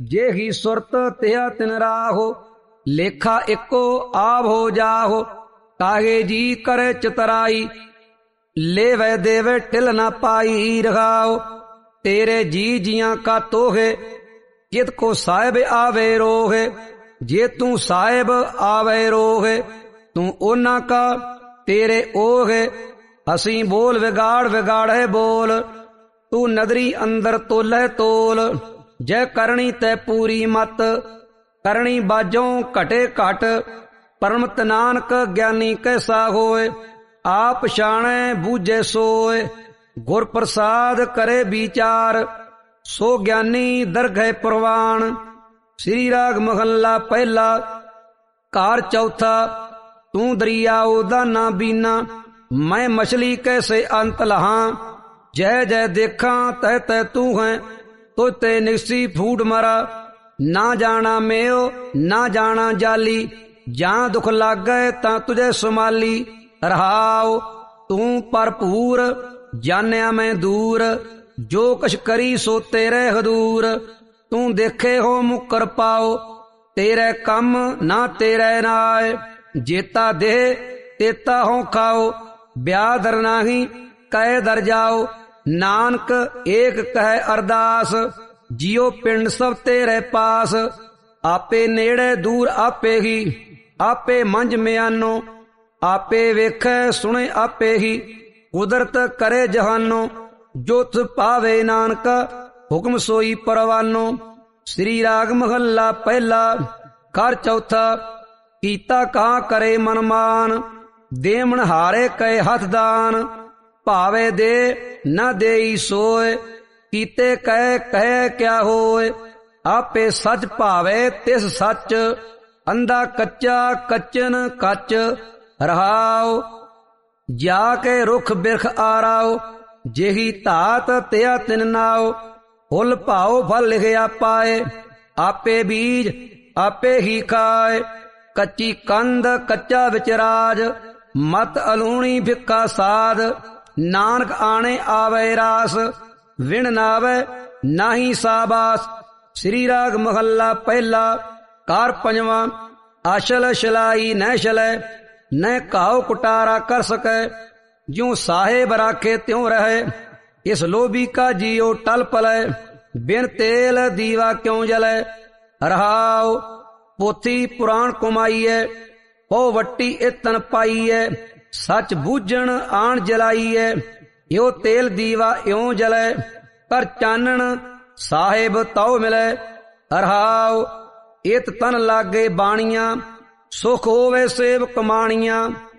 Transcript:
जेही सुरत तिया तिन राहो, लेखा इको आव हो जाहो। काहे जी करे चितराई, लेवे देवे टिल ना पाई रखाओ। तेरे जी जियां का तोहे, कित को साहिब आवे रोहे। जे तू साहिब आवे रोहे, तू ओना का तेरे ओहे। असी बोल विगाड़ विगाड़े बोल, तू नदरी अंदर तोले तोल। जय करणी तै पूरी मत, करणी बाजों घटे घट। परमत नानक ज्ञानी कैसा होए, आप शाणे बूझे सोए। गुर प्रसाद करे विचार, सो ज्ञानी दरगह प्रवान। श्री राग महला पहला। कार चौथा। तू दरियाओ दा ना बीना, मैं मछली कैसे अंत लहा। जय जय देखा तह तह तू है, तो ते निसी फूट मरा। ना जाना मेओ ना जाना जाली, जहां दुख लाग गए ता तुझे सुमाली। रहाओ तू भरपूर, जानिया मैं दूर। जो कछ करी सो तेरे हदूर, तू देखे हो मुकर पाओ। तेरे कम ना तेरे नाय, जेता दे तेता हो खाओ। ब्याह दर नाही कह दर जाओ, नानक एक कह अरदास। जियो पिंड सब तेरे पास, आपे नेड़े दूर आपे ही। आपे मंझ म्यानो, आपे वेखे सुने आपे ही। कुदरत करे जहानो, जोत पावे नानक हुक्म सोई परवानो। श्री राग महला पहला। कर चौथा। कीता कहाँ करे मनमान, देमन हारे कहे हथ दान। भावे दे न देई सोए, कीते कह कह क्या होए। आपे सच भावे तिस सच, अंधा कच्चा कच्चन कच। रहाओ जाके रुख बिरख आराओ, जेही धात तिया तिन नाओ। फुल भाओ फल लिखिया पाए, आपे बीज आपे ही खाए। कच्ची कंद कच्चा विचराज, मत अलूणी फिक्का साध। नानक आने आवे रास, विण नावे नाही साबास। श्री राग महला पहला। कार पंजवा। अशल शलाई न शलै, न घाव कुटारा कर सकै। ज्यों साहेब राखे त्यों रहे, इस लोभी का जियो टल पलै। बिन तेल दीवा क्यों जलै। रहाओ पोथी पुराण कुमाईए, हो वट्टी इतन पाईए। सच बूझण आण जलाईए, यो तेल दीवा इयों जलै। कर चानण साहेब तौ मिलै। रहाओ इत तन लागे बाणियां, सुख होवे सेव कमाणियां।